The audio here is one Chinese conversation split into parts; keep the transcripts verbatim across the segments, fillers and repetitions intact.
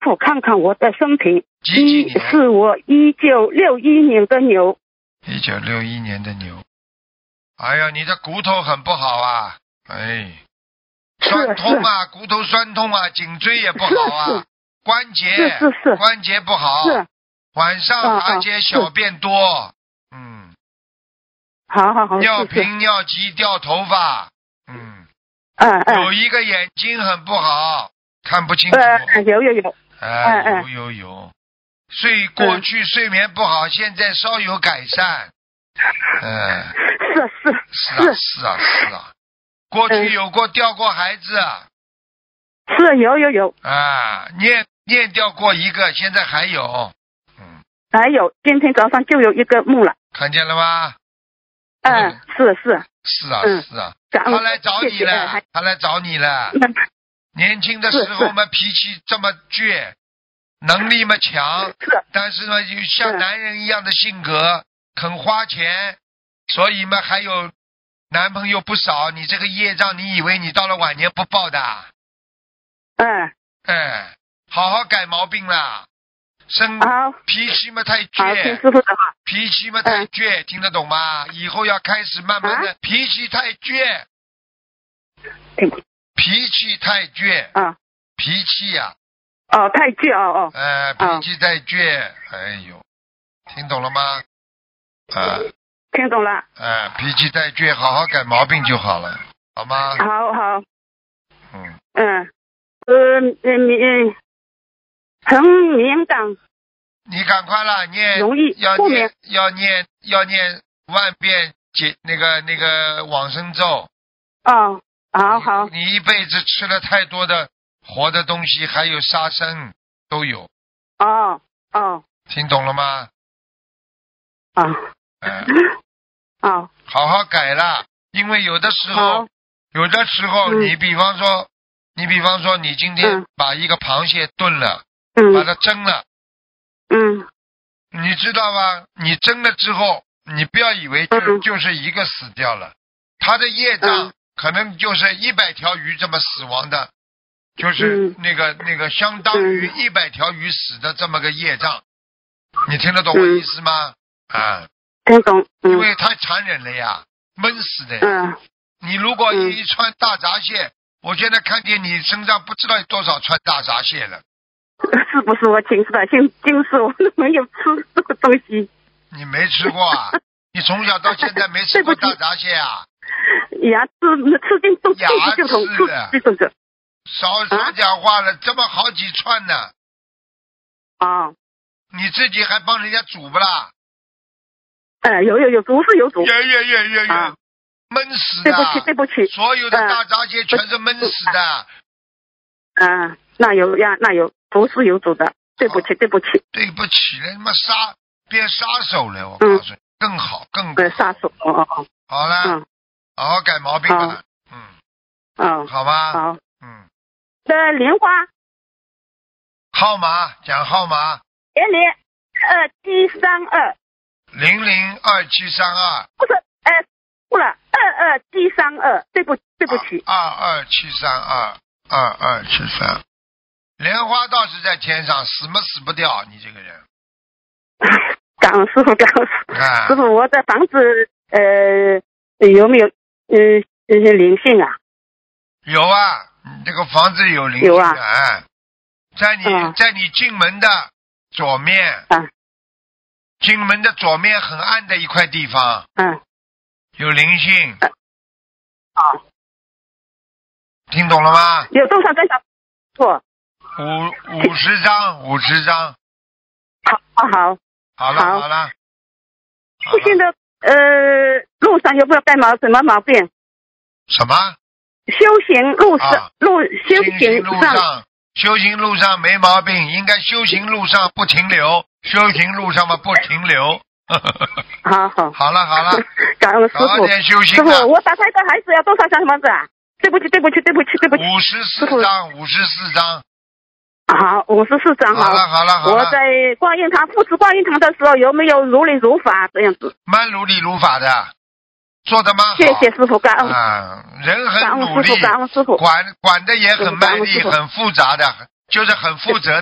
傅看看我的生平。 几几年？ 是我一九六一年的牛。 一九六一年的牛。哎呀，你的骨头很不好啊！哎，酸痛啊，骨头酸痛啊，颈椎也不好啊， 是是关节是是是关节不好， 是晚上啊而且小便多，嗯， 好好好， 尿是是频尿急掉头发，嗯， 嗯嗯有一个眼睛很不好，看不清楚， 呃有有有哎， 嗯有有有，睡过去睡眠不好，现在稍有改善，嗯， 是是是啊是啊是啊，过去有过掉过孩子， 是有有有， 啊，念念掉过一个，现在还有，嗯， 还有今天早上就有一个梦了。 看见了吗？ 嗯，是是是啊嗯是啊， 感恩他来找你谢谢哎了还， 他来找你了。 嗯年轻的时是是候嘛，脾气这么倔，能力嘛强， 是但是呢，又像是男人一样的性格，肯花钱，所以嘛，还有男朋友不少。你这个业障，你以为你到了晚年不报的？ 嗯哎，好好改毛病啦。生好脾气嘛太好听倔， 师傅的话。 脾气嘛太倔，听得懂吗？以后要开始慢慢的， 啊脾气太倔， 听脾气太倔， 啊脾气呀、 哦太倔哦哦呃， 啊脾气太倔，哎呦，听懂了吗？啊， 听懂了。 哎，脾气太倔，好好改毛病就好了，好吗？ 好好嗯， 嗯呃你很敏感你赶快了，念容易要后面念要念要念万遍解那个那个往生咒。 哦好好你，你一辈子吃了太多的活的东西，还有杀生都有， 哦哦听懂了吗？ 啊哎， 哦好好改了，因为有的时候好， 有的时候嗯你比方说，你比方说你今天嗯把一个螃蟹炖了，把嗯它蒸了， 嗯你知道吧？你蒸了之后，你不要以为就嗯就是一个死掉了，它的业障嗯可能就是一百条鱼这么死亡的，就是嗯那个那个相当于一百条鱼死的这么个业障，你听得懂我意思吗？啊， 听懂因嗯为太残忍了呀，闷死的呀。 嗯你如果嗯一串大闸蟹，我现在看见你身上不知道有多少串大闸蟹了， 是不是我亲自的？今今世我没有吃这个东西。 你没吃过啊？你从小到现在没吃过大闸蟹啊？ 牙齿吃进肚牙子就从齿出这种的少少讲话了，这么好几串呢， 啊， 你自己还帮人家煮不啦？ 哎，有有有煮是有煮呀呀呀呀呀啊！ 闷死对不起的， 对不起， 所有的大闸蟹全是闷死的。 啊，那有呀那有不是有煮的，对不起对不起， 对不起了，他妈杀变杀手了，我告诉你，更好更呃杀手哦哦哦， 好了， 嗯好好改毛病吧，嗯， 哦好吧， 好， 嗯， 的莲花号码讲号码连连二七三二， 零零二七三二不是呃不了二二七三二，对不对不起， 二二七三二二二七三，莲花倒是在天上，死么死不掉，你这个人感恩师傅感恩师傅。 啊师，傅，我的房子呃有没有呃这些灵性啊？ 有啊，你这个房子有灵性有啊的，哎，在你嗯在你进门的左面， 啊进门的左面很暗的一块地方嗯有灵性， 好， 听懂了吗？ 有多少张小错？ 五五十张，五十张， 好好好， 好了好好了，好修行了的呃路上有没有带毛什么毛病？ 什么？ 修行路上、 啊路修修行行路上上，修行路上没毛病，应该修行路上不停留，修行路上嘛不停留。 好好好了好了， 感恩师早傅。 点修师行了傅，。我打胎的孩子要多少张房子啊？对不起，对不起，对不起，对不起。 五十四张，五十四张。 好，五十四张好了好了好了， 我在观音堂复制观音堂的时候，有没有如理如法这样子？ 蛮如理如法的，做的蛮好。 谢谢师傅，感恩， 啊，人很努力感恩师傅，，感恩师傅。 管管的也很卖力， 感恩师傅很复杂的，就是很负责的，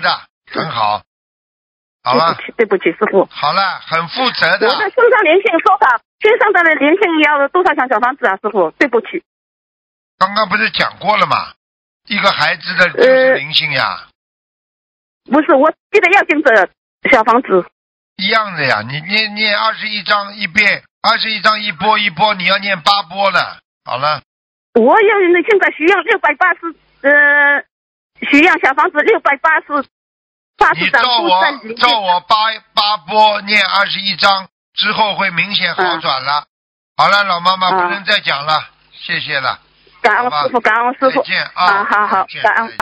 很好，好了。 对不起，对不起，师傅。 好了，很负责的。 我的身上灵性多少？身上的灵性要多少张小房子啊，师傅？对不起。 刚刚不是讲过了吗？一个孩子的就是灵性呀。 呃、不是，我记得要经者小房子。 一样的呀，你念念二十一章一遍，二十一章一波一波，你要念八波了。好了。 我要现在需要六百八十，呃，需要小房子六百八十八十张。 你照我照我八八波念二十一章之后会明显好转了。嗯、好了，老妈妈不能再讲了，嗯、谢谢了。 感恩师傅，感恩师傅。 再见啊！ 好好好，感恩。